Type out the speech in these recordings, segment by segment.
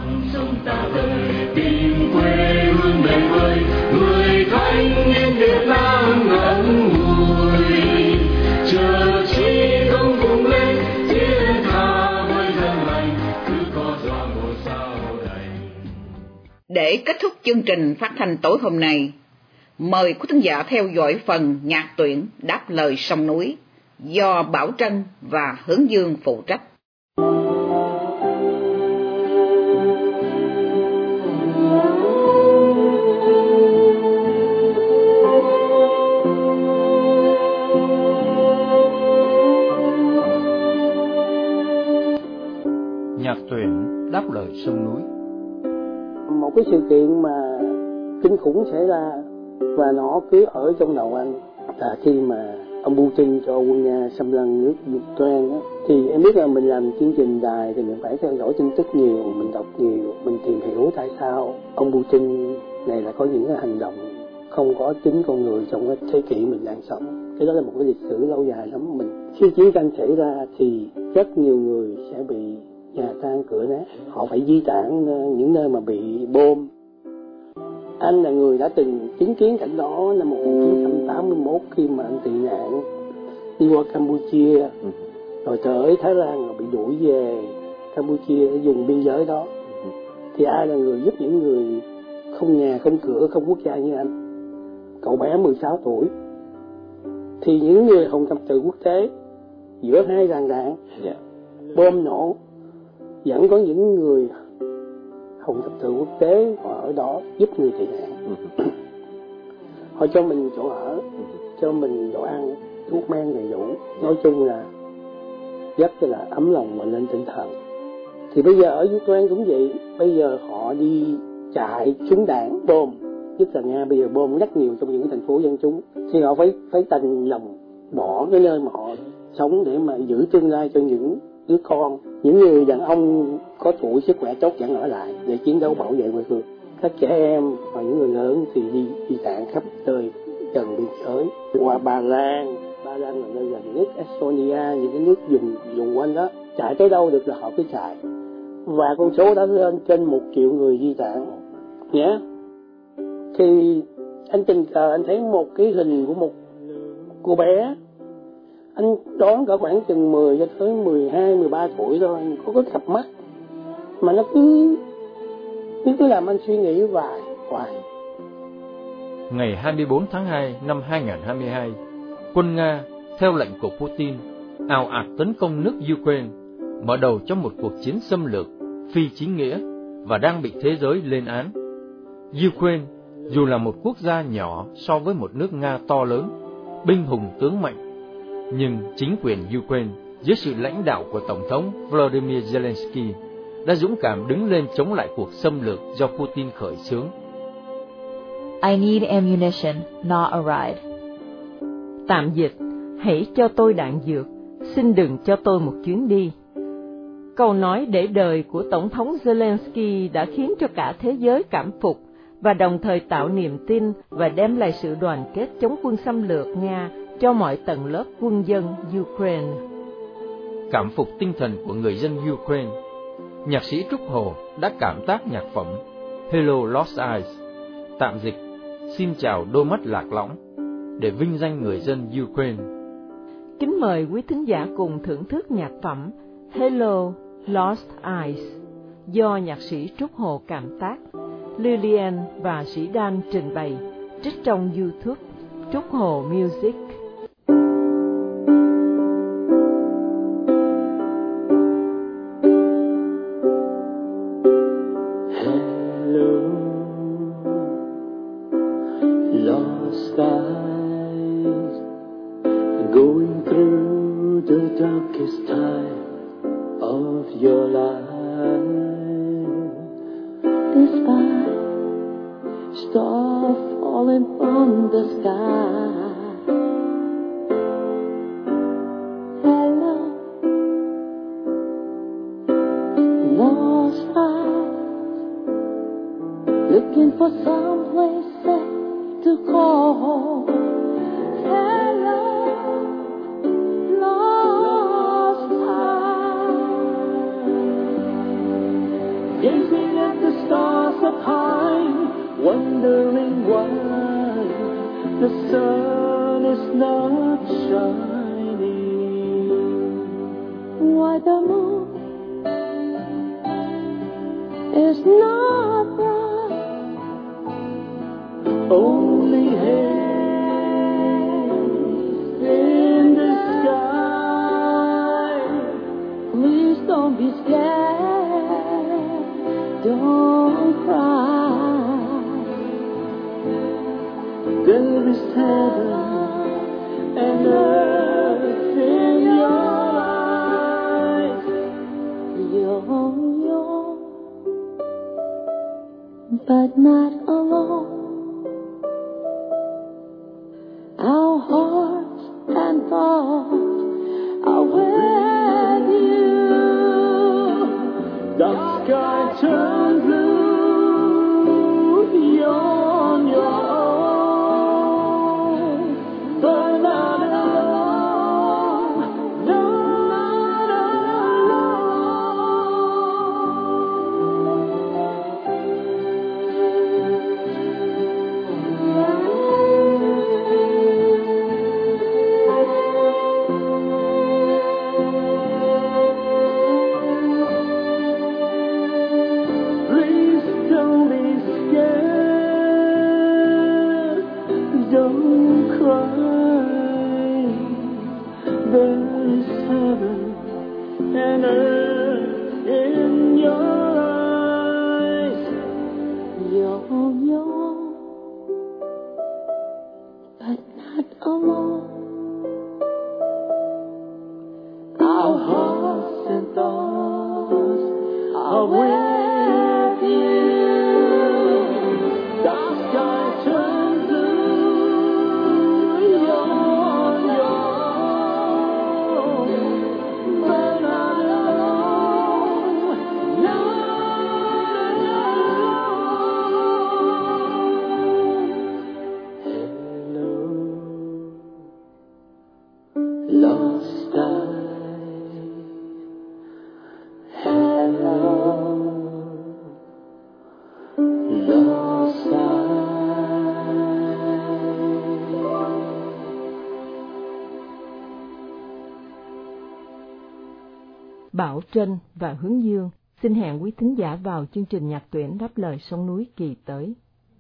Sông ta ơi, tìm quê hương đẹp ơi, người thanh niên Việt Nam ngẩn ngùi, chờ chi không cùng lên thiên tha với dân lành, cứ có gió một sao đầy. Để kết thúc chương trình phát thanh tối hôm nay, mời quý thính giả theo dõi phần nhạc tuyển Đáp lời sông núi do Bảo Trân và Hướng Dương phụ trách. Nhạc tuyển Đáp lời sông núi. Một cái sự kiện mà kinh khủng xảy ra và nó cứ ở trong đầu anh là khi mà ông Putin cho quân Nga xâm lăng nước Ukraine á, thì em biết là mình làm chương trình đài thì mình phải theo dõi tin tức nhiều, mình đọc nhiều, mình tìm hiểu tại sao ông Putin này lại có những cái hành động không có tính con người trong cái thế kỷ mình đang sống. Cái đó là một cái lịch sử lâu dài lắm. Mình khi chiến tranh xảy ra thì rất nhiều người sẽ bị nhà tan cửa nát, họ phải di tản những nơi mà bị bom. Anh là người đã từng chứng kiến cảnh đó năm 1981 khi mà anh tị nạn đi qua Campuchia, rồi tới Thái Lan rồi bị đuổi về Campuchia để dùng biên giới đó. Thì ai là người giúp những người không nhà, không cửa, không quốc gia như anh? Cậu bé 16 tuổi. Thì những người Hồng Thập Tự Quốc tế giữa hai làn đạn, bom nổ, vẫn có những người Hồng Thập Tự Quốc tế họ ở đó giúp người tị nạn. Họ cho mình chỗ ở, cho mình đồ ăn, thuốc men đầy đủ. Nói chung là rất là ấm lòng và lên tinh thần. Thì bây giờ ở Ukraine cũng vậy. Bây giờ họ đi chạy súng đạn bom, nhất là Nga bây giờ bom rất nhiều trong những thành phố dân chúng. Thì họ phải thành lòng bỏ cái nơi mà họ sống để mà giữ tương lai cho những đứa con. Những người đàn ông có tuổi sức khỏe tốt vẫn ở lại để chiến đấu bảo vệ quê hương. Các trẻ em và những người lớn thì đi tản khắp nơi gần biên giới, qua Ba Lan là nơi gần nhất, Estonia, những cái nước vùng quanh đó. Chạy tới đâu được là họ cứ chạy. Và con số đã lên trên 1 triệu người di tản nhé. Thì anh tình cờ anh thấy một cái hình của một cô bé, anh đoán cỡ khoảng chừng 10 cho tới 12, 13 tuổi thôi, có cái cặp mắt mà nó cứ làm anh suy nghĩ hoài. Ngày 24 tháng 2 năm 2022, quân Nga theo lệnh của Putin ào ạt tấn công nước Ukraine, mở đầu cho một cuộc chiến xâm lược phi chính nghĩa và đang bị thế giới lên án. Ukraine dù là một quốc gia nhỏ so với một nước Nga to lớn, binh hùng tướng mạnh, nhưng chính quyền Ukraine dưới sự lãnh đạo của Tổng thống Volodymyr Zelensky đã dũng cảm đứng lên chống lại cuộc xâm lược do Putin khởi xướng. I need ammunition, not a ride. Tạm dịch, hãy cho tôi đạn dược, xin đừng cho tôi một chuyến đi. Câu nói để đời của Tổng thống Zelensky đã khiến cho cả thế giới cảm phục và đồng thời tạo niềm tin và đem lại sự đoàn kết chống quân xâm lược Nga cho mọi tầng lớp quân dân Ukraine. Cảm phục tinh thần của người dân Ukraine, nhạc sĩ Trúc Hồ đã cảm tác nhạc phẩm Hello Lost Eyes, tạm dịch xin chào đôi mắt lạc lõng, để vinh danh người dân Ukraine. Kính mời quý thính giả cùng thưởng thức nhạc phẩm Hello Lost Eyes do nhạc sĩ Trúc Hồ cảm tác, Lillian và sĩ Dan trình bày, trích trong YouTube Trúc Hồ Music. Going through the darkest time of your life, the sky stars falling from the sky. Hello, lost eyes, looking for someplace safe to call. Hello, lost eyes, dancing up high, wondering why the sun is not shining. Why the moon is not bright, only haze in the sky. Please don't be scared, don't cry. There is heaven and earth in your eyes. You're but not alone. Our hearts and thoughts are with you. The sky turns blue, you're on your own, but not alone, not Please don't be scared, don't cry. There is heaven and earth in your eyes. You're but not alone. Our hearts and thoughts are with you. The sky turns blue, you're on your own, but not alone, not alone. Hello, lost eyes. Hello, lost eyes. Bảo Trân và Hướng Dương xin hẹn quý thính giả vào chương trình nhạc tuyển Đáp lời sông núi kỳ tới.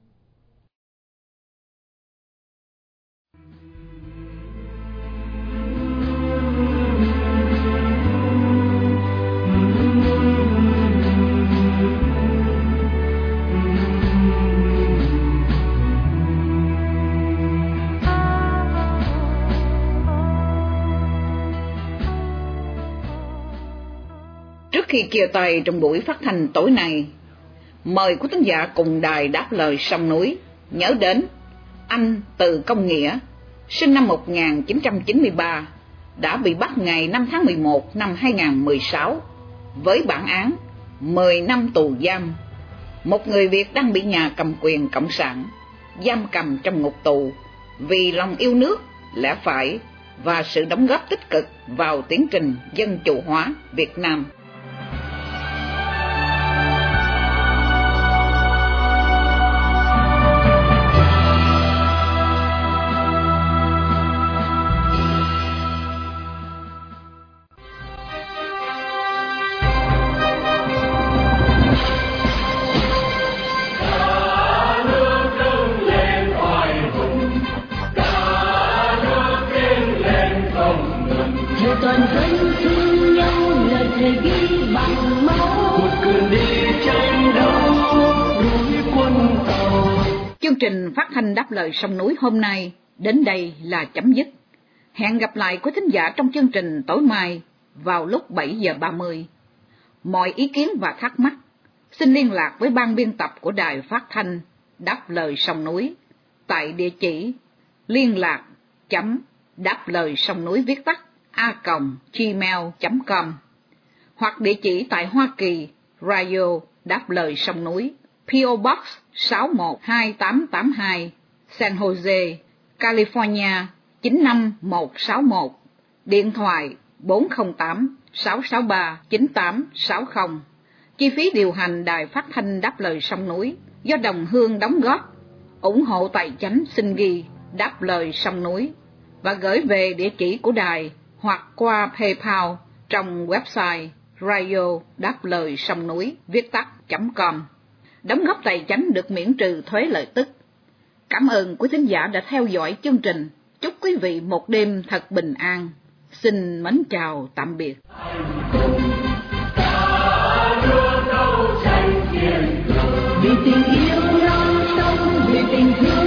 Trước khi chia tay trong buổi phát thanh tối nay, mời quý thính giả cùng đài Đáp lời sông núi nhớ đến anh Từ Công Nghĩa, sinh năm 1993, đã bị bắt ngày 5 tháng 11 năm 2016 với bản án 10 năm tù giam. Một người Việt đang bị nhà cầm quyền cộng sản giam cầm trong ngục tù vì lòng yêu nước, lẽ phải và sự đóng góp tích cực vào tiến trình dân chủ hóa Việt Nam. Toàn dân thương nhau lời thề ghi bằng máu, một cơn đi tranh đấu núi quân tàu. Chương trình phát thanh Đáp lời sông núi hôm nay đến đây là chấm dứt. Hẹn gặp lại quý thính giả trong chương trình tối mai vào lúc 7:30. Mọi ý kiến và thắc mắc xin liên lạc với ban biên tập của đài phát thanh Đáp lời sông núi tại địa chỉ liên lạc.đáp lời sông núi viết tắt @gmail.com hoặc địa chỉ tại Hoa Kỳ, Radio Đáp lời sông núi, PO Box 61282, San Jose, California 95161, điện thoại 408-663-9860. Chi phí điều hành đài phát thanh Đáp lời sông núi do đồng hương đóng góp. Ủng hộ tài chánh xin ghi Đáp Lời Sông Núi và gửi về địa chỉ của đài hoặc qua PayPal trong website radio đáp lời sông núi viết tắt.com. Đóng góp tài chánh được miễn trừ thuế lợi tức. Cảm ơn quý thính giả đã theo dõi chương trình. Chúc quý vị một đêm thật bình an. Xin mến chào tạm biệt. Vì tình yêu non sông, vì tình thương